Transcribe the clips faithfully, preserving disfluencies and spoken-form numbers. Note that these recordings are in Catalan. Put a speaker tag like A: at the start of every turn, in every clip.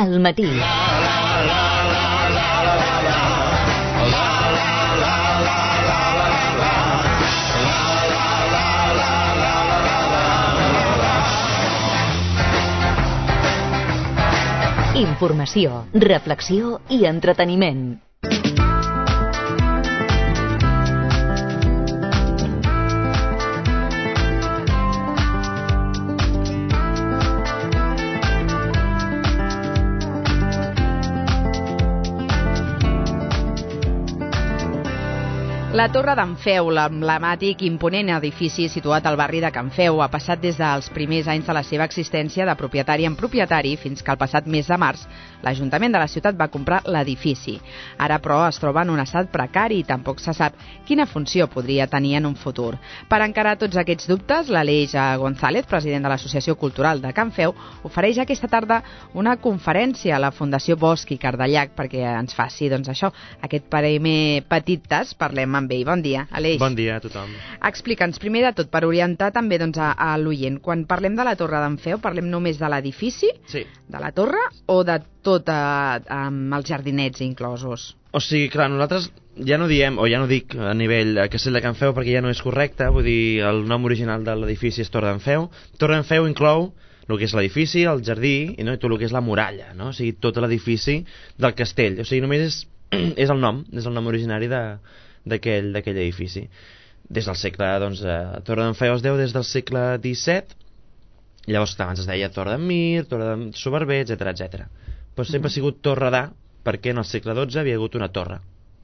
A: al matí. Informació, reflexió i entreteniment.
B: La Torre d'en Feu, l'emblemàtic i imponent edifici situat al barri de Can Feu, ha passat des dels primers anys de la seva existència de propietari en propietari fins que el passat mes de març l'Ajuntament de la ciutat va comprar l'edifici. Ara, però, es troba en un estat precari i tampoc se sap quina funció podria tenir en un futur. Per encarar tots aquests dubtes, l'Aleix González, president de l'Associació Cultural de Can Feu, ofereix aquesta tarda una conferència a la Fundació Bosch i Cardellac perquè ens faci, doncs això, aquest primer petit tas. Parlem amb ell. Bon dia, Aleix.
C: Bon dia a tothom.
B: Explica'ns, primer de tot, per orientar també doncs, a, a l'oient, quan parlem de la Torre d'en Feu, parlem només de l'edifici,
C: sí.
B: de la torre, o de tot eh, amb els jardinets inclosos?
C: O sigui, clar, nosaltres ja no diem, o ja no dic a nivell a Castell de Can Feu perquè ja no és correcte, vull dir, el nom original de l'edifici és Torre d'en Feu. Torre d'en Feu inclou el que és l'edifici, el jardí i, no, i tot el que és la muralla, no? O sigui, tot l'edifici del castell. O sigui, només és, és el nom, és el nom originari de d'aquell d'aquell edifici. Des del segle, doncs, eh, Torre d'en Feu es deu des del segle disset, llavors clar, abans es deia Torre d'en Mir, Torre d'en Soberber, etcètera, etcètera. Però sempre ha sigut Torre d'A, perquè en el segle dotze havia hagut una torre.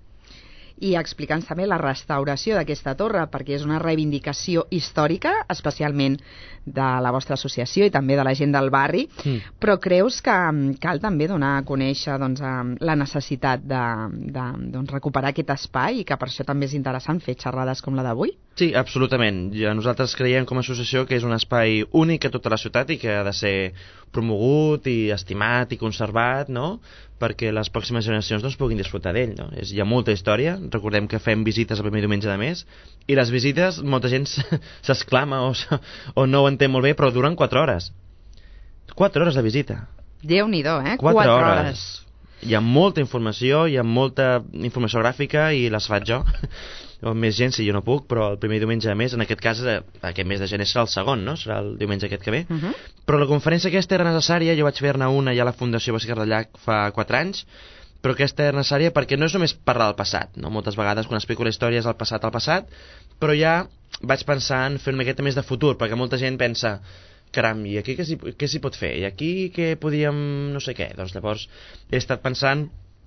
B: I explicant també la restauració d'aquesta torre, perquè és una reivindicació històrica, especialment de la vostra associació i també de la gent del barri, mm. però creus que cal també donar a conèixer doncs, la necessitat de, de doncs, recuperar aquest espai i que per això també és interessant fer xerrades com la d'avui?
C: Sí, absolutament. Ja nosaltres creiem com a associació que és un espai únic a tota la ciutat i que ha de ser promogut i estimat i conservat, no?, perquè les pròximes generacions doncs, puguin disfrutar d'ell. No? És, hi ha molta història, recordem que fem visites el primer diumenge de mes, i les visites, molta gent s'exclama o, o no ho entén molt bé, però duren quatre hores. quatre hores de visita.
B: Déu-n'hi-do, eh?
C: quatre hores. Hi ha molta informació, hi ha molta informació gràfica i les faig jo, o més gent si jo no puc, però el primer diumenge de mes, en aquest cas aquest mes de gener serà el segon, no? Serà el diumenge aquest que ve. Uh -huh. Però la conferència aquesta era necessària, jo vaig fer-ne una ja a la Fundació Bosch i Cardellac fa quatre anys, però aquesta era necessària perquè no és només parlar del passat, no? Moltes vegades quan explico la història és el passat al passat, però ja vaig pensar en fer una miqueta més de futur, perquè molta gent pensa caram, i aquí què s'hi, què s'hi pot fer? I aquí què podíem no sé què? Doncs llavors he estat pensant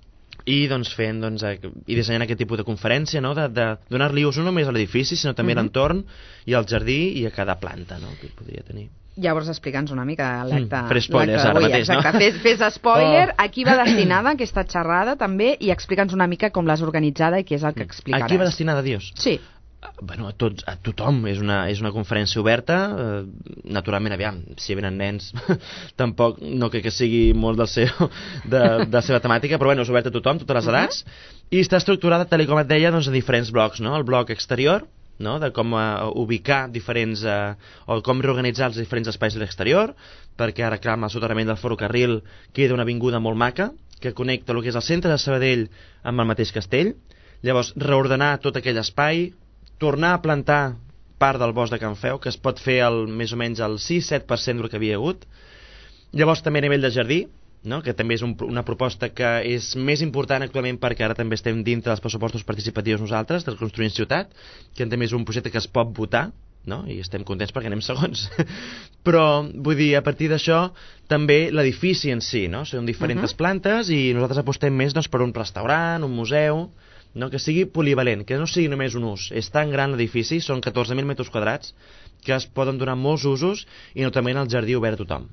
C: i doncs fent doncs, i dissenyant aquest tipus de conferència, no? de, de donar-li ús no només a l'edifici sinó també uh -huh. a l'entorn i al jardí i a cada planta, no? que podria tenir.
B: Llavors explica'ns una mica l'acte
C: mm, fer spoilers ara mateix,
B: exacte,
C: no?
B: Fes, fes spoiler, oh. a qui va destinada aquesta xerrada també i explica'ns una mica com l'has organitzada i què és el que explicaràs.
C: A qui va destinada, dius?
B: Sí.
C: Bueno, a, tots, a tothom, és una, és una conferència oberta, eh, naturalment, aviam, si venen nens tampoc no crec que sigui molt del seu, de, de la seva temàtica, però bueno, és oberta a tothom, totes les edats, uh -huh. i està estructurada, tal com et deia, doncs, en diferents blocs, no? El bloc exterior, no? De com uh, ubicar diferents, uh, o com reorganitzar els diferents espais de l'exterior, perquè ara, clar, amb el soterrament del ferrocarril queda una avinguda molt maca, que connecta el que és el centre de Sabadell amb el mateix castell, llavors reordenar tot aquell espai, tornar a plantar part del bosc de Can Feu, que es pot fer el, més o menys el sis set per cent del que havia hagut. Llavors també a nivell de jardí, no? que també és un, una proposta que és més important actualment perquè ara també estem dintre dels pressupostos participatius nosaltres, del Construint Ciutat, que també és un projecte que es pot votar, no? i estem contents perquè anem segons. Però, vull dir, a partir d'això, també l'edifici en si, no? Són diferents uh-huh. plantes i nosaltres apostem més doncs, per un restaurant, un museu, no? que sigui polivalent, que no sigui només un ús. És tan gran l'edifici, són catorze mil metres quadrats, que es poden donar molts usos i notablement el jardí obert a tothom.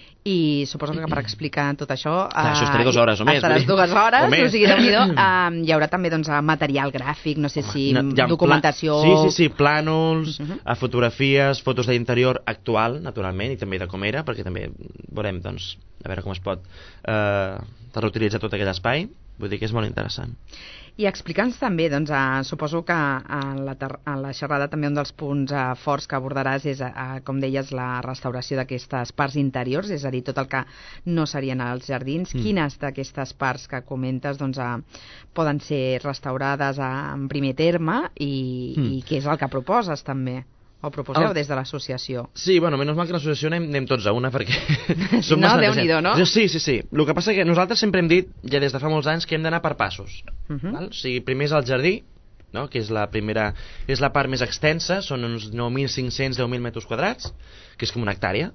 B: I suposo que per explicar tot això...
C: Clar, això estaré dues hores o més.
B: Estaràs dues hores, o, o sigui, uh, hi haurà també doncs, material gràfic, no sé Home, si no, documentació...
C: Pla... Sí, sí, sí, plànols, uh -huh. fotografies, fotos d'interior actual, naturalment, i també de com era, perquè també veurem, doncs, a veure com es pot eh, reutilitzar tot aquell espai. Vull dir que és molt interessant.
B: I explica'ns també, doncs, a, suposo que a la, a la xerrada també un dels punts a, forts que abordaràs és, a, com deies, la restauració d'aquestes parts interiors, és a dir, tot el que no serien els jardins. Mm. Quines d'aquestes parts que comentes doncs, a, poden ser restaurades a, en primer terme i, mm. i què és el que proposes també? O proposeu el... des de l'associació?
C: Sí, bueno, menys mal que l'associació anem, anem tots a una, perquè...
B: Si no, Déu-n'hi-do, no?
C: Sí, sí, sí. El que passa que nosaltres sempre hem dit, ja des de fa molts anys, que hem d'anar per passos. Uh -huh. Val? O sigui, primer és el jardí, no? Que és la primera... És la part més extensa, són uns nou mil cinc-cents deu mil metres quadrats, que és com una hectàrea.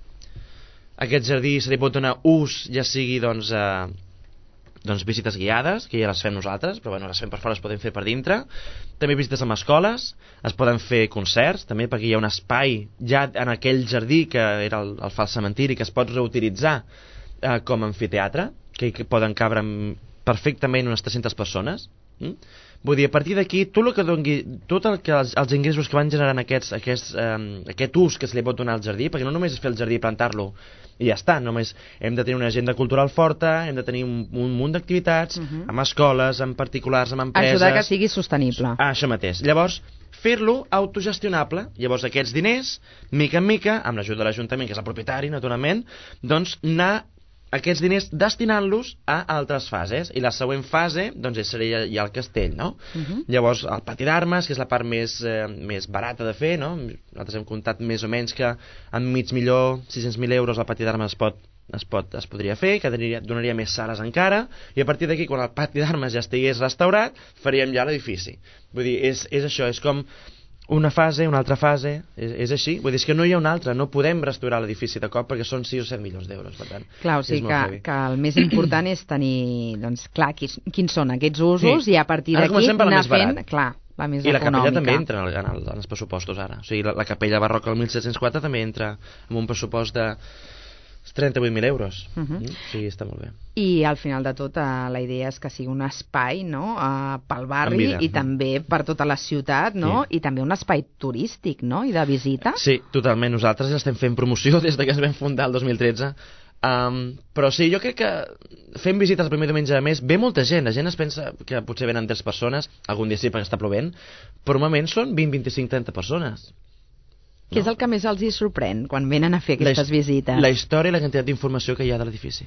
C: Aquest jardí se li pot donar ús, ja sigui, doncs... Eh, doncs visites guiades, que ja les fem nosaltres, però bueno, les fem per fora, es poden fer per dintre. També visites amb escoles, es poden fer concerts, també perquè hi ha un espai ja en aquell jardí que era el, el fals cementiri, que es pot reutilitzar eh, com a amfiteatre, que, que poden cabre perfectament unes tres-centes persones. Mm? Vull dir, a partir d'aquí, tot el que doni, tot el que els, els ingressos que van generant aquests, aquests, eh, aquest ús que se li pot donar al jardí, perquè no només és fer el jardí i plantar-lo i ja està, només hem de tenir una agenda cultural forta, hem de tenir un, un munt d'activitats, uh-huh. amb escoles, amb particulars, amb empreses...
B: Ajudar que sigui sostenible.
C: Ah, això mateix. Llavors, fer-lo autogestionable. Llavors, aquests diners, mica en mica, amb l'ajuda de l'Ajuntament, que és el propietari, naturalment, doncs anar aquests diners destinant-los a altres fases, i la següent fase doncs seria ja el castell, no? Uh-huh. Llavors el pati d'armes, que és la part més, eh, més barata de fer, no? Nosaltres hem comptat més o menys que amb mig milió, sis-cents mil euros el pati d'armes es pot, es pot, es podria fer, que donaria, donaria més sales encara, i a partir d'aquí, quan el pati d'armes ja estigués restaurat, faríem ja l'edifici. Vull dir, és, és això, és com una fase, una altra fase, és, és així. Vull dir, és que no hi ha una altra, no podem restaurar l'edifici de cop perquè són sis o set milions d'euros, per tant.
B: Clar, o sigui que, que el més important és tenir, doncs, clar, quins, quins són aquests usos, sí. I a partir d'aquí anar fent, clar, la més
C: I
B: econòmica.
C: I la capella també entra en, el, en, el, en els pressupostos ara. O sigui, la, la capella barroca del mil set-cents quatre també entra amb un pressupost de trenta-vuit mil euros. Uh -huh. mm? Sí, està molt bé.
B: I al final de tot uh, la idea és que sigui un espai, no?, uh, pel barri i també per tota la ciutat, no?, sí. I també un espai turístic, no?, i de visita.
C: Sí, totalment. Nosaltres estem fent promoció des de que ens vam fundar el dos mil tretze. Um, però sí, jo crec que fem visites el primer diumenge de mes, ve molta gent, la gent es pensa que potser venen tres persones, algun dia sí perquè està plovent, però normalment són vint, vint-i-cinc, trenta persones.
B: Què no? És el que més els hi sorprèn quan venen a fer aquestes
C: la
B: visites?
C: La història i la quantitat d'informació que hi ha de l'edifici.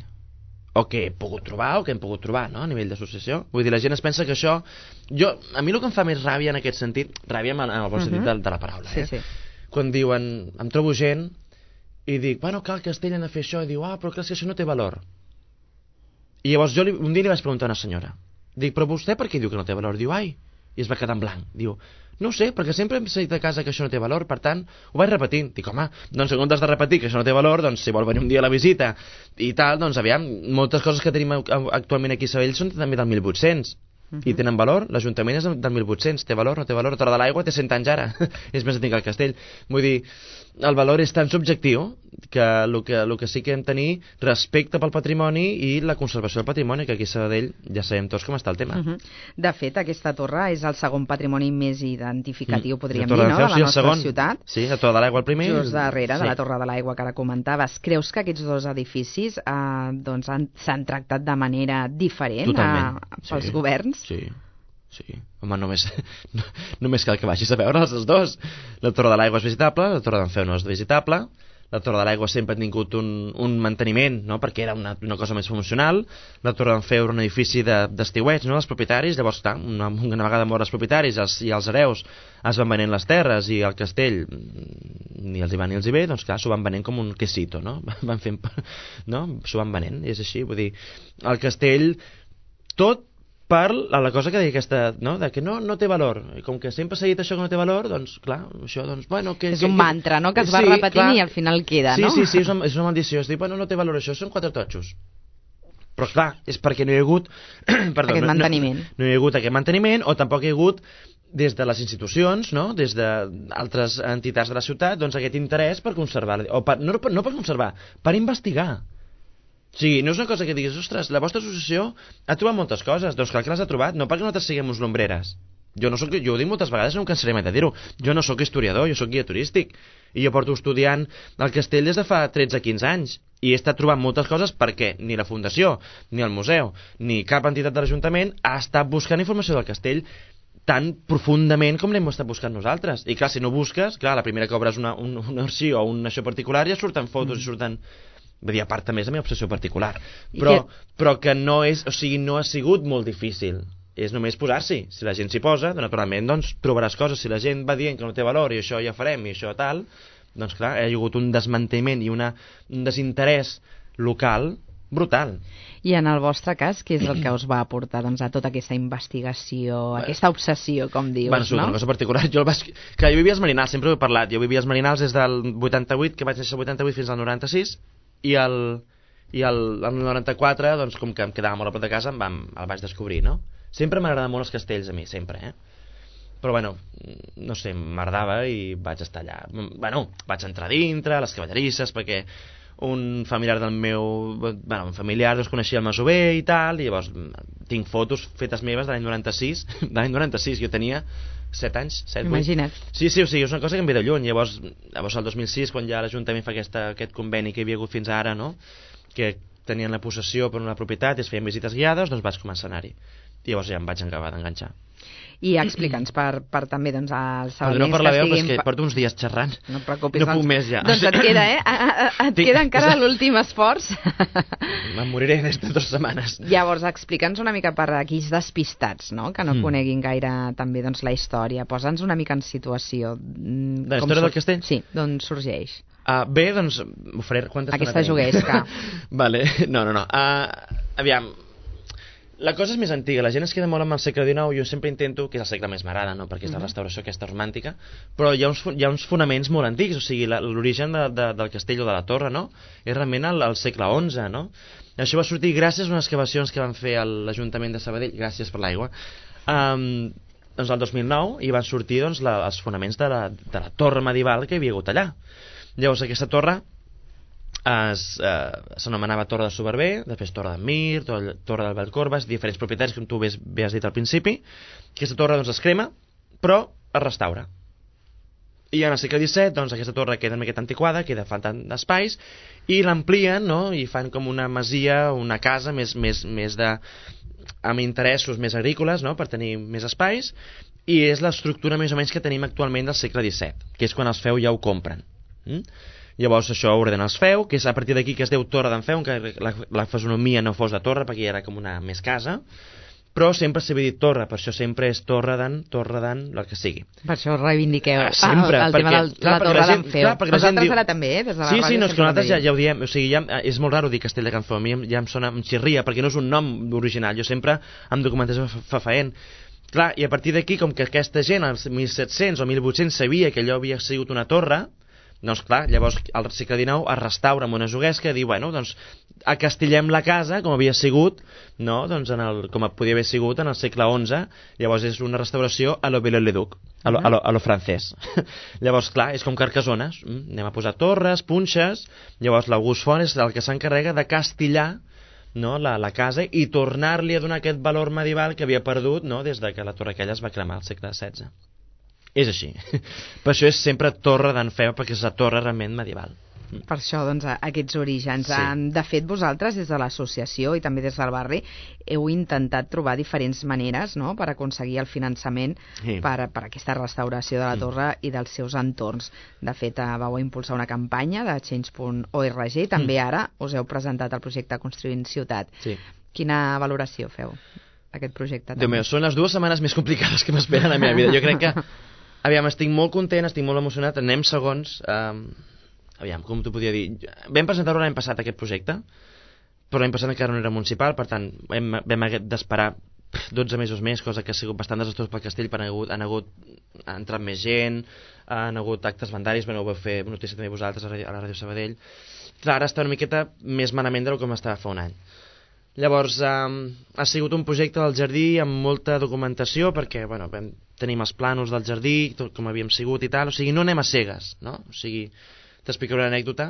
C: O que he pogut trobar, o que hem pogut trobar, no?, a nivell d'associació. Vull dir, la gent es pensa que això... Jo, a mi el que em fa més ràbia en aquest sentit, ràbia en el bon uh-huh. sentit de, de la paraula,
B: sí,
C: eh?
B: Sí.
C: Quan diuen, em trobo gent i dic, bueno, clar, el castell han de fer això, i diu, ah, però clar, que això no té valor. I llavors jo li, un dia li vaig preguntar a una senyora, dic, però vostè per què diu que no té valor? Diu, ai, i es va quedar en blanc, diu, no ho sé, perquè sempre hem sentit a casa que això no té valor, per tant, ho vaig repetint. Dic, home, doncs en comptes de repetir que això no té valor, doncs si vol venir un dia a la visita i tal, doncs aviam, moltes coses que tenim actualment aquí a Sabadell són també del mil vuit-cents. Uh-huh. I tenen valor, l'Ajuntament és del mil vuit-cents, té valor, no té valor, Torre de l'Aigua té cent anys ara, és més antic que el castell. Vull dir, el valor és tan subjectiu que el que, el que sí que hem de tenir respecte pel patrimoni i la conservació del patrimoni, que aquí a Sabadell ja sabem tots com està el tema.
B: Uh-huh. De fet, aquesta torre és el segon patrimoni més identificatiu, mm. podríem dir,
C: no?,
B: de la
C: sí,
B: nostra
C: segon.
B: ciutat.
C: Sí, la Torre de l'Aigua el primer.
B: Just darrere
C: sí.
B: de la Torre de l'Aigua que ara comentaves. Creus que aquests dos edificis eh, doncs s'han tractat de manera diferent a, pels
C: sí.
B: governs?
C: Sí. Sí, home, només, no, només cal que vagis a veure els dos. La Torre de l'Aigua és visitable, la Torre d'en Feu no és visitable, la Torre de l'Aigua sempre ha tingut un, un manteniment, no?, perquè era una, una cosa més funcional, la Torre d'en Feu era un edifici d'estiuets, de, no?, dels propietaris, llavors, clar, una, una vegada mort els propietaris els, i els hereus es van venent les terres i el castell ni els hi va ni els hi ve, doncs clar, s'ho van venent com un quesito, no?, van fent, no?, s'ho van venent, és així, vull dir, el castell, tot per la cosa que deia aquesta, no?, de que no, no té valor. I com que sempre s'ha dit això que no té valor, doncs, clar, això, doncs, bueno... Que,
B: és
C: que,
B: un mantra, no?, que es va sí, repetint clar. I al final queda,
C: sí,
B: no?
C: Sí, sí, sí, és una, és una maldició. Es diu, bueno, no té valor això, són quatre totxos. Però, clar, és perquè no hi ha hagut... Perdó,
B: aquest
C: no,
B: manteniment.
C: No, no hi ha hagut aquest manteniment, o tampoc hi ha hagut, des de les institucions, no?, des d'altres entitats de la ciutat, doncs aquest interès per conservar... O per, no, no per conservar, per investigar. Sí, no és una cosa que diguis, ostres, la vostra associació ha trobat moltes coses, doncs clar que les ha trobat, no perquè nosaltres siguem uns lombreres, Jo no soc, jo ho dic moltes vegades, no em cansaré mai de dir-ho. Jo no sóc historiador, jo sóc guia turístic. I jo porto estudiant el castell des de fa tretze a quinze anys. I he estat trobant moltes coses perquè ni la Fundació, ni el museu, ni cap entitat de l'Ajuntament ha estat buscant informació del castell tan profundament com l'hem estat buscant nosaltres. I clar, si no busques, clar, la primera que obres una, un, un arxiu o un això particular ja surten fotos mm. i surten... Vull dir, a part també és la meva obsessió particular. Però que... però que no és... O sigui, no ha sigut molt difícil. És només posar-s'hi. Si la gent s'hi posa, naturalment, doncs trobaràs coses. Si la gent va dient que no té valor i això ja farem i això tal, doncs clar, hi ha hagut un desmantellament i una, un desinterès local brutal.
B: I en el vostre cas, què és el que us va aportar doncs, a tota aquesta investigació, bueno, aquesta obsessió, com dius,
C: bueno, no? Una cosa particular. Jo, el vaig... Clar, jo vivia als Marinals, sempre ho he parlat. Jo vivia als Marinals des del vuitanta-vuit, que vaig néixer el vuitanta-vuit fins al noranta-sis, i el, i el, el noranta-quatre, doncs, com que em quedava molt a prop de casa, em vam, el vaig descobrir, no? Sempre m'agraden molt els castells a mi, sempre, eh? Però, bueno, no sé, m'agradava i vaig estar allà. Bueno, vaig entrar dintre, a les cavallerisses, perquè un familiar del meu... Bueno, un familiar doncs coneixia el masover i tal, i llavors tinc fotos fetes meves de l'any noranta-sis, de l'any noranta-sis, jo tenia set anys, set, vuit.
B: Imagina't.
C: Sí, sí, o sigui, és una cosa que em ve de lluny. Llavors, llavors el dos mil sis, quan ja l'Ajuntament fa aquesta, aquest conveni que hi havia hagut fins ara, no?, que tenien la possessió per una propietat i es feien visites guiades, doncs vaig començar a anar-hi. I llavors ja em vaig acabar d'enganxar.
B: I explica'ns per, per també doncs, els
C: sabadellencs no per la veu, que, que porto uns dies xerrant.
B: No et preocupis.
C: No
B: doncs,
C: puc més ja.
B: Doncs et queda, eh? A, a, a, et queda encara l'últim esforç.
C: Me'n moriré en aquestes dues setmanes.
B: Llavors, explica'ns una mica per aquells despistats, no?, que no mm. coneguin gaire també doncs, la història. Posa'ns una mica en situació.
C: De la història del castell?
B: Sí, d'on sorgeix.
C: Uh, bé, doncs, ho faré... Quantes
B: Aquesta juguesca.
C: Vale, no, no, no. Uh, aviam... La cosa és més antiga, la gent es queda molt amb el segle dinou, jo sempre intento, que és el segle més m'agrada, no?, perquè és la restauració aquesta romàntica, però hi ha uns, hi ha uns fonaments molt antics, o sigui, l'origen de, de, del castell o de la torre, no?, és realment al, al segle onze, no? Això va sortir gràcies a unes excavacions que van fer a l'Ajuntament de Sabadell, gràcies per l'aigua, um, doncs el dos mil nou, i van sortir doncs, la, els fonaments de la, de la torre medieval que hi havia hagut allà. Llavors aquesta torre s'anomenava Torre de Soberber, després Torre de Mir, Torre, torre del Vallcorbes, diferents propietaris, com tu bé, bé has dit al principi. Aquesta torre doncs, es crema, però es restaura. I en el segle disset, doncs, aquesta torre queda una miqueta antiquada, queda faltant d'espais, i l'amplien, no?, i fan com una masia, una casa més, més, més de... amb interessos més agrícoles, no?, per tenir més espais, i és l'estructura més o menys que tenim actualment del segle disset, que és quan els Feu ja ho compren. Mm? Llavors això ordena els Feu, que és a partir d'aquí que es diu Torre d'en Feu, que la, la fisonomia no fos de torre, perquè ja era com una més casa, però sempre s'havia dit torre, per això sempre és Torre d'en, Torre d'en, el que sigui.
B: Per això reivindiqueu
C: ah, sempre,
B: el, el
C: perquè,
B: tema de la, la Torre d'en Feu. Vosaltres
C: diu...
B: ara també, eh? Des de la
C: sí,
B: ràdio
C: sí, no, és que nosaltres ja,
B: ja
C: ja ho diem, o sigui, ja, és molt raro dir Castell de Can Feu, a mi ja em sona, em xirria, perquè no és un nom original, jo sempre em documentació fafaent. Clar, i a partir d'aquí, com que aquesta gent, als mil set-cents o mil vuit-cents, sabia que allò havia sigut una torre, doncs clar, llavors al segle dinou es restaura amb una juguesca i diu, bueno, doncs acastillem la casa com havia sigut, no?, doncs en el, com podia haver sigut en el segle onze, llavors és una restauració a lo Viollet-le-Duc, a lo, a lo, a lo francès. Llavors, clar, és com Carcassones, mm? anem a posar torres, punxes, llavors l'August Font és el que s'encarrega de castillar, no?, la, la casa i tornar-li a donar aquest valor medieval que havia perdut, no?, des de que la torre aquella es va cremar al segle setze. És així. Per això és sempre Torre d'en Feu, perquè és la torre realment medieval.
B: Per això, doncs, aquests orígens.
C: Sí.
B: De fet, vosaltres, des de l'associació i també des del barri, heu intentat trobar diferents maneres, no?, per aconseguir el finançament sí. per, per aquesta restauració de la torre mm. i dels seus entorns. De fet, vau impulsar una campanya de change punt org i també mm. ara us heu presentat el projecte Construint Ciutat.
C: Sí.
B: Quina valoració feu d'aquest projecte?
C: Déu meu, són les dues setmanes més complicades que m'esperen a la meva vida. Jo crec que aviam, estic molt content, estic molt emocionat, anem segons. Um, aviam, com t'ho podia dir? Vam presentar-ho l'any passat, aquest projecte, però l'any passat encara no era municipal, per tant, hem, vam haver d'esperar dotze mesos més, cosa que ha sigut bastant desastrós pel castell, perquè han hagut, han hagut ha entrat més gent, han hagut actes bandaris, bueno, ho vau fer notícia també vosaltres a la Ràdio Sabadell. Clar, ara està una miqueta més malament del com estava fa un any. Llavors, um, ha sigut un projecte del jardí amb molta documentació, perquè, bueno, vam, tenim els plànols del jardí, tot com havíem sigut i tal, o sigui, no anem a cegues, no? O sigui, t'explicaré una anècdota.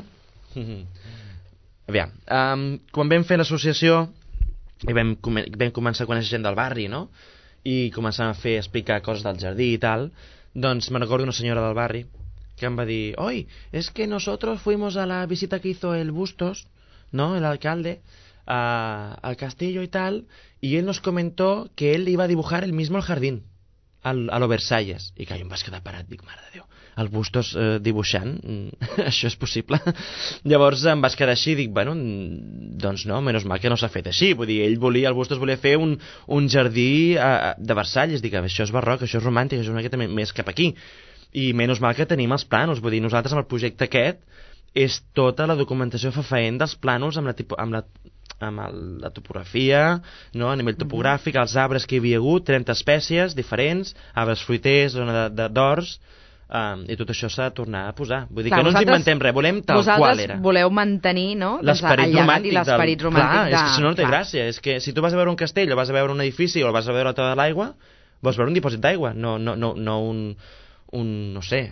C: Aviam, um, quan vam fer l'associació, i vam, vam començar a conèixer gent del barri, no? i començant a fer explicar coses del jardí i tal, doncs me recordo una senyora del barri que em va dir, oi, es que nosotros fuimos a la visita que hizo el Bustos, ¿no?, el alcalde, a, al castillo y tal, y él nos comentó que él iba a dibujar él mismo el jardín, al, a lo Versalles. I que jo em vaig quedar parat, dic, mare de Déu, el Bustos eh, dibuixant, això és possible? Llavors em vaig quedar així i dic, bueno, doncs no, menys mal que no s'ha fet així, vull dir, ell volia, el Bustos volia fer un, un jardí eh, de Versalles, dic, això és barroc, això és romàntic, això és una miqueta més cap aquí, i menys mal que tenim els plànols, vull dir, nosaltres amb el projecte aquest és tota la documentació fefaent dels plànols amb la, tipo, amb la, amb el, la topografia, no? A nivell topogràfic, els arbres que hi havia hagut, trenta espècies diferents, arbres fruiters, zona d'horts, um, i tot això s'ha de tornar a posar. Vull dir, clar, que no ens inventem res, volem tal qual era.
B: Vosaltres voleu mantenir, no?,
C: l'esperit romàntic,
B: i l'esperit romàntic
C: clar,
B: de...
C: és que si no, no té gràcia. És que si tu vas a veure un castell, o vas a veure un edifici, o vas a veure tota l'aigua, vols veure un dipòsit d'aigua, no, no, no, no un, un, no sé...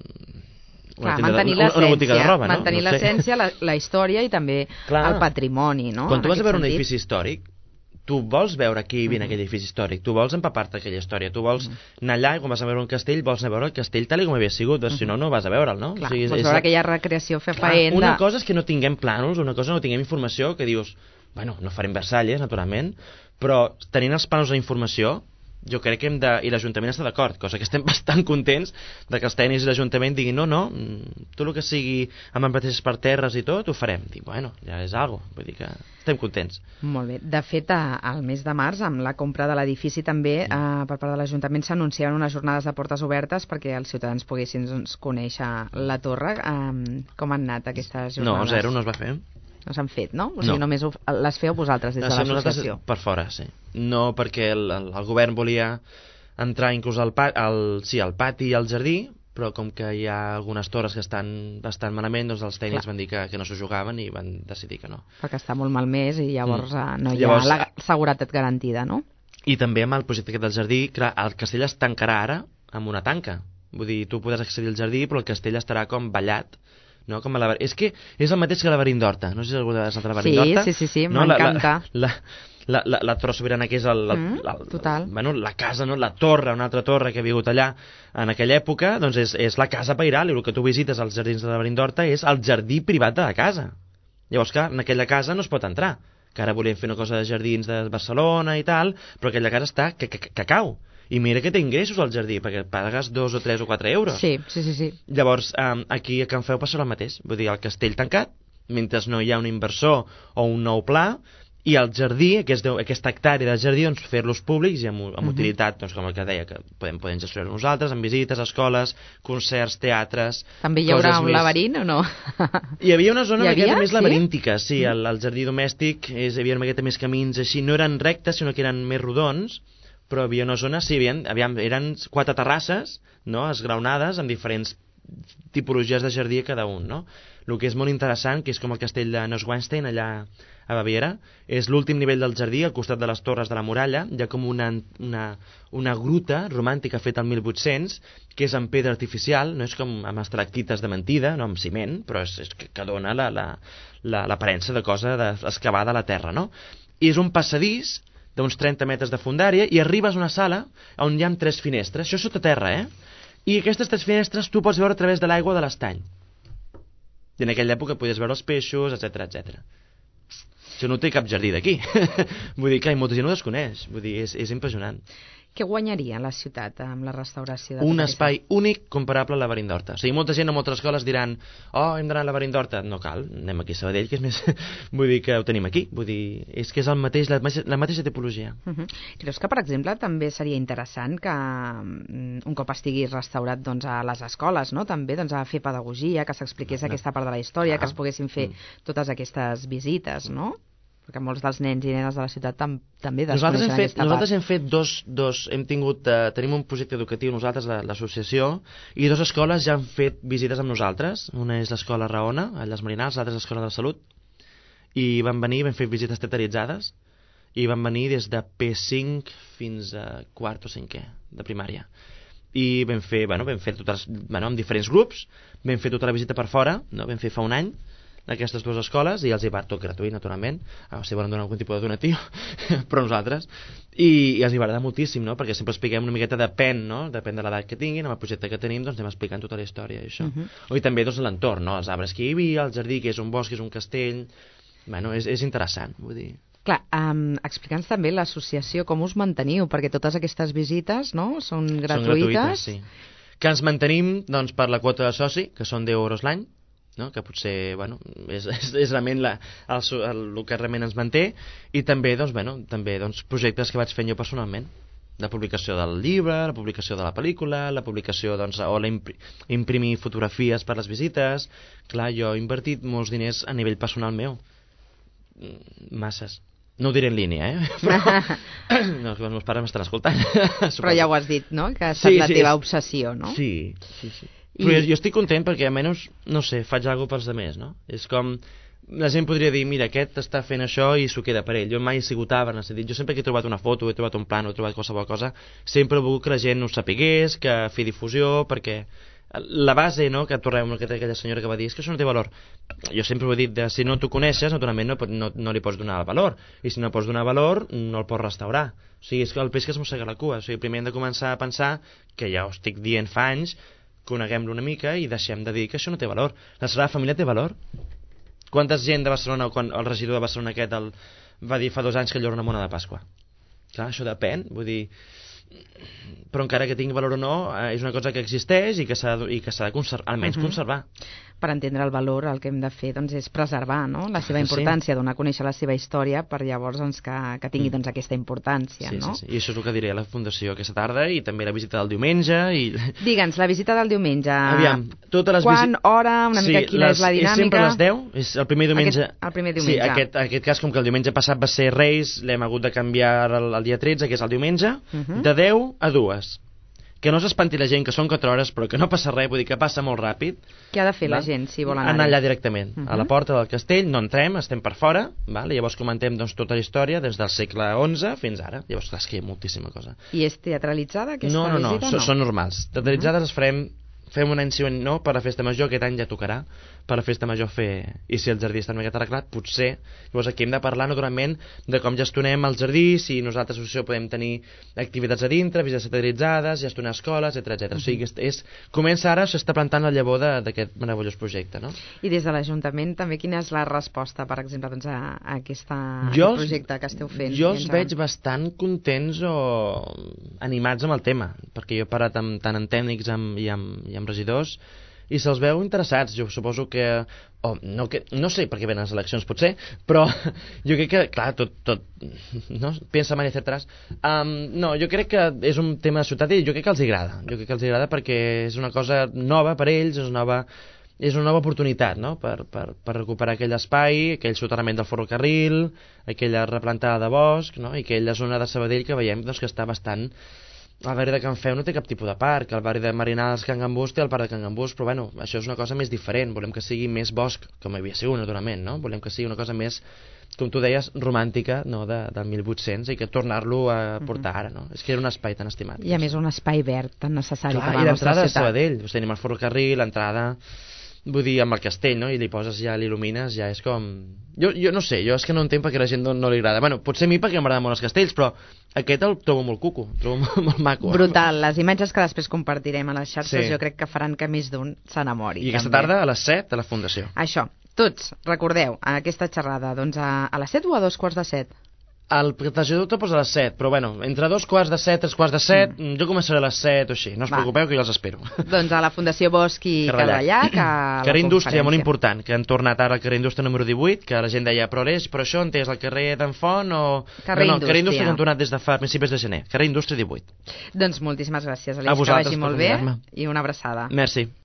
B: Clar, mantenir l'essència,
C: no?
B: mantenir
C: no sé.
B: l'essència, la, la història i també clar, el patrimoni, no?
C: Quan tu vas a veure
B: sentit.
C: un edifici històric, tu vols veure què hi havia en aquell edifici històric, tu vols empapar-te aquella història, tu vols anar allà i quan vas a veure un castell, vols anar a veure el castell tal com havia sigut, doncs, si no, no vas a veure'l, no?
B: Clar,
C: o sigui, és,
B: vols
C: és
B: veure
C: la...
B: aquella recreació fefaent.
C: Una cosa és que no tinguem plànols, una cosa no tinguem informació, que dius, bueno, no farem Versalles, naturalment, però tenint els plànols d'informació, jo crec que hem de... I l'Ajuntament està d'acord, cosa que estem bastant contents de que els tècnics i l'Ajuntament diguin no, no, tot el que sigui amb empateixes per terres i tot, ho farem. Dic, bueno, ja és algo, vull dir que estem contents.
B: Molt bé. De fet, al mes de març, amb la compra de l'edifici també, eh, per part de l'Ajuntament s'anunciaven unes jornades de portes obertes perquè els ciutadans poguessin doncs, conèixer la torre. Eh, com han anat aquestes jornades?
C: No, zero, no es va fer.
B: No s'han fet, no? O sigui,
C: no.
B: només les feu vosaltres des de l'associació.
C: Per fora, sí. No perquè el, el, el govern volia entrar inclús al, pa, al, sí, al pati i al jardí, però com que hi ha algunes torres que estan bastant malament, doncs els tècnics Clar. van dir que, que no s'ho jugaven i van decidir que no.
B: Perquè està molt malmès i llavors mm. no hi
C: llavors,
B: ha la seguretat garantida, no?
C: I també amb el projecte del jardí, clar, el castell es tancarà ara amb una tanca. Vull dir, tu podràs accedir al jardí, però el castell estarà com ballat. No, com a laber... És que és el mateix que el laberint d'Horta. No sé si algú ha estat al laberint d'Horta.
B: Sí, sí, sí, sí,
C: no?
B: m'encanta.
C: La, la, la, la, la torre sobirana, que és el, la,
B: mm,
C: la,
B: total.
C: Bueno, la casa, no? La torre, una altra torre que havia hagut allà en aquella època, doncs és, és la casa pairal, i el que tu visites als jardins del laberint d'Horta és el jardí privat de la casa. Llavors, clar, en aquella casa no es pot entrar, que ara volíem fer una cosa de jardins de Barcelona i tal, però aquella casa està que, que, que cau. I mira que té ingressos al jardí, perquè pagues dos o tres o quatre euros.
B: Sí, sí, sí. sí.
C: Llavors, um, aquí a Can Feu passa el mateix. Vull dir, el castell tancat, mentre no hi ha un inversor o un nou pla, i el jardí, aquest, aquesta hectàrea de jardí, doncs fer-los públics i amb, amb uh-huh. utilitat, doncs com el que deia, que podem, podem gestionar nosaltres, amb visites, escoles, concerts, teatres...
B: També hi haurà un més... laberint o no?
C: Hi havia una zona una miqueta més
B: sí?
C: laberíntica, sí, el, el jardí domèstic, és, hi havia una miqueta més camins així, no eren rectes, sinó que eren més rodons, però hi havia una zona, sí, havien, aviam, eren quatre terrasses, no?, esgraonades, amb diferents tipologies de jardí a cada un, no? El que és molt interessant, que és com el castell de Neuschwanstein, allà a Baviera, és l'últim nivell del jardí, al costat de les torres de la muralla, hi ha com una, una, una gruta romàntica feta al mil vuit-cents, que és en pedra artificial, no és com amb estalactites de mentida, no amb ciment, però és, és que, que dona l'aparença la, la, de cosa de, excavada a la terra, no? I és un passadís d'uns trenta metres de fundària, i arribes a una sala on hi ha tres finestres, això sota terra, eh? I aquestes tres finestres tu pots veure a través de l'aigua de l'estany. I en aquella època podies veure els peixos, etcètera, etcètera. Això no té cap jardí d'aquí. Vull dir que molta gent ho desconeix. Vull dir, és, és impressionant.
B: Què guanyaria la ciutat amb la restauració de
C: un espai aquesta? Únic comparable al laberint d'Horta. O sigui, molta gent a moltes escoles diran oh, hem d'anar al laberint d'Horta. No cal, anem aquí a Sabadell, que és més... Vull dir que ho tenim aquí. Vull dir, és que és el mateix, la, la mateixa tipologia.
B: Uh -huh. Creus que, per exemple, també seria interessant que un cop estigui restaurat doncs, a les escoles, no? També doncs, a fer pedagogia, que s'expliqués no, no. aquesta part de la història, ah. que es poguessin fer mm. totes aquestes visites, no? Perquè molts dels nens i nenes de la ciutat tam també desconeixen
C: nosaltres hem fet,
B: aquesta part.
C: Nosaltres hem fet dos, dos hem tingut, uh, tenim un projecte educatiu nosaltres, l'associació, i dues escoles ja han fet visites amb nosaltres. Una és l'escola Raona, a Les Marinals, l'altra és l'escola de la Salut, i van venir, vam fer visites tetaritzades, i van venir des de P cinc fins a quart o cinquè de primària. I vam fer, bueno, vam fer totes, bueno, amb diferents grups, vam fer tota la visita per fora, no? Vam fer fa un any, aquestes dues escoles i els hi va tot gratuït, naturalment, ah, si volen donar algun tipus de donatiu, però nosaltres, i, i els hi va agradar moltíssim, no? Perquè sempre expliquem una miqueta, depèn, no? Depèn de l'edat que tinguin, amb el projecte que tenim, doncs anem explicant tota la història i això. Uh -huh. I també doncs, l'entorn, no? Els arbres que hi havia, el jardí, que és un bosc, que és un castell... Bueno, és, és interessant, vull dir...
B: Clar, um, explica'ns també l'associació, com us manteniu, perquè totes aquestes visites, no?, són gratuïtes.
C: Són gratuïtes, sí. Que ens mantenim, doncs, per la quota de soci, que són deu euros l'any, no? Que potser, bueno, és, és, és realment la, el, el, el que realment ens manté, i també, doncs, bueno, també, doncs, projectes que vaig fent jo personalment. La publicació del llibre, la publicació de la pel·lícula, la publicació, doncs, o la impri imprimir fotografies per les visites... Clar, jo he invertit molts diners a nivell personal meu. Masses. No ho diré en línia, eh? Però... no, és que els meus pares m'estan escoltant.
B: Però ja ho has dit, no? Que ha estat sí, la sí, teva és... obsessió, no?
C: Sí, sí, sí. I... Però jo, jo estic content perquè almenys, no sé, faig alguna cosa pels altres, no? És com... La gent podria dir, mira, aquest està fent això i s'ho queda per ell. Jo mai he sigut arbre, en el sentit. Jo sempre que he trobat una foto, he trobat un plano, he trobat qualsevol cosa, sempre he volgut que la gent ho sapigués, que fer difusió, perquè... La base, no?, que tornem a aquella senyora que va dir és que això no té valor. Jo sempre ho he dit, de, si no t'ho coneixes, naturalment no, no, no li pots donar el valor, i si no pots donar valor no el pots restaurar. O sigui, és que el peix que es mossega la cua. O sigui, primer hem de començar a pensar, que ja ho estic dient fa anys, coneguem-lo una mica i deixem de dir que això no té valor. La Sagrada Família té valor. Quanta gent de Barcelona, quan el regidor de Barcelona aquest el, va dir fa dos anys que allò era una mona de Pasqua? Clar, això depèn, vull dir... Però encara que tingui valor o no, és una cosa que existeix i que s'ha de, de conservar, almenys uh -huh. conservar.
B: Per entendre el valor, el que hem de fer doncs, és preservar, no?, la seva importància, sí. Donar a conèixer la seva història per llavors doncs, que, que tingui doncs, aquesta importància.
C: Sí,
B: no?
C: sí, sí. I això és el que diré a la Fundació aquesta tarda, i també la visita del diumenge. I...
B: Digue'ns, la visita del diumenge.
C: Aviam, totes les
B: Quan, hora, una
C: sí,
B: mica quina
C: les,
B: és la dinàmica?
C: És sempre a les deu, és el primer diumenge.
B: Aquest, el primer diumenge.
C: Sí, aquest, aquest cas, com que el diumenge passat va ser Reis, l'hem hagut de canviar el, el dia tretze, que és el diumenge, uh -huh. de deu a dues. Que no s'espanti la gent, que són quatre hores, però que no passa res, vull dir que passa molt ràpid.
B: Què ha de fer val? La gent, si vol anar?
C: Anar allà directament, uh -huh. a la porta del castell, no entrem, estem per fora, val? I llavors comentem doncs, tota la història des del segle onze fins ara. Llavors, clar, és que hi ha moltíssima cosa.
B: I és teatralitzada, aquesta
C: no, no, no,
B: visita?
C: No, no, són normals. Teatralitzades uh -huh. es farem... Fem un any sí o un no, per la festa major, aquest any ja tocarà, per la festa major fer... I si el jardí està una miqueta arreglat, potser... Llavors aquí hem de parlar, naturalment, de com gestionem el jardí, si nosaltres associació podem tenir activitats a dintre, visites teatralitzades, gestionar escoles, etcètera, etcètera. Uh -huh. O sigui, és, és, comença ara, s'està plantant la llavor d'aquest meravellós projecte, no?
B: I des de l'Ajuntament, també, quina és la resposta, per exemple, doncs, a, a aquesta, jo, aquest projecte que esteu fent?
C: Jo els veig bastant contents o animats amb el tema, perquè jo he parat amb, tant amb tècnics amb, i amb, i amb regidors, i se'ls veu interessats. Jo suposo que... Oh, no, que no sé per què venen les eleccions, potser, però jo crec que, clar, tot... tot no? Pensa mal i etcètera. Um, no, jo crec que és un tema de ciutat i jo crec que els agrada. Jo crec que els agrada perquè és una cosa nova per ells, és una nova... és una nova oportunitat, no?, per, per, per recuperar aquell espai, aquell soterrament del ferrocarril, aquella replantada de bosc, no?, i aquella zona de Sabadell que veiem doncs, que està bastant... El barri de Can Feu no té cap tipus de parc, el barri de Marinades Can Gambús té el parc de Can Gambús, però bueno, això és una cosa més diferent, volem que sigui més bosc, com havia sigut naturalment, no? Volem que sigui una cosa més, com tu deies, romàntica, no?, de, del mil vuit-cents, i que tornar-lo a portar ara, no? És que era un espai tan estimat.
B: I a més un espai verd tan necessari.
C: Clar, per a la nostra ciutat. I l'entrada de Sabadell, o sigui, tenim el ferrocarril, l'entrada... Vull dir, amb el castell, no?, i li poses ja, l'il·lumines, ja és com... Jo, jo no sé, jo és que no entenc perquè a la gent no, no li agrada. Bueno, potser a mi perquè m'agraden molt els castells, però aquest el trobo molt cuco, el trobo molt, molt maco.
B: Brutal, les imatges que després compartirem a les xarxes
C: sí.
B: jo crec que faran que més d'un s'enamori.
C: I aquesta
B: també.
C: tarda a les set a la Fundació.
B: Això, tots, recordeu, aquesta xerrada, doncs a, a les set o a dos quarts de set?
C: El regidor posa a les set, però bueno, entre dos quarts de set, tres quarts de set, mm. jo començaré a les set o així, no us Va. preocupeu que jo els espero.
B: Doncs a la Fundació Bosch i Carrallac, a
C: carrer Indústria, molt important, que han tornat ara al carrer Indústria número divuit, que la gent deia, però és, però això on és, el carrer d'en Font o...
B: Carrer
C: no, no,
B: Indústria.
C: Carrer Indústria que han tornat des de fa principis de gener, carrer Indústria divuit.
B: Doncs moltíssimes gràcies, Aleix,
C: a vosaltres,
B: que vagi molt bé i una abraçada.
C: Merci.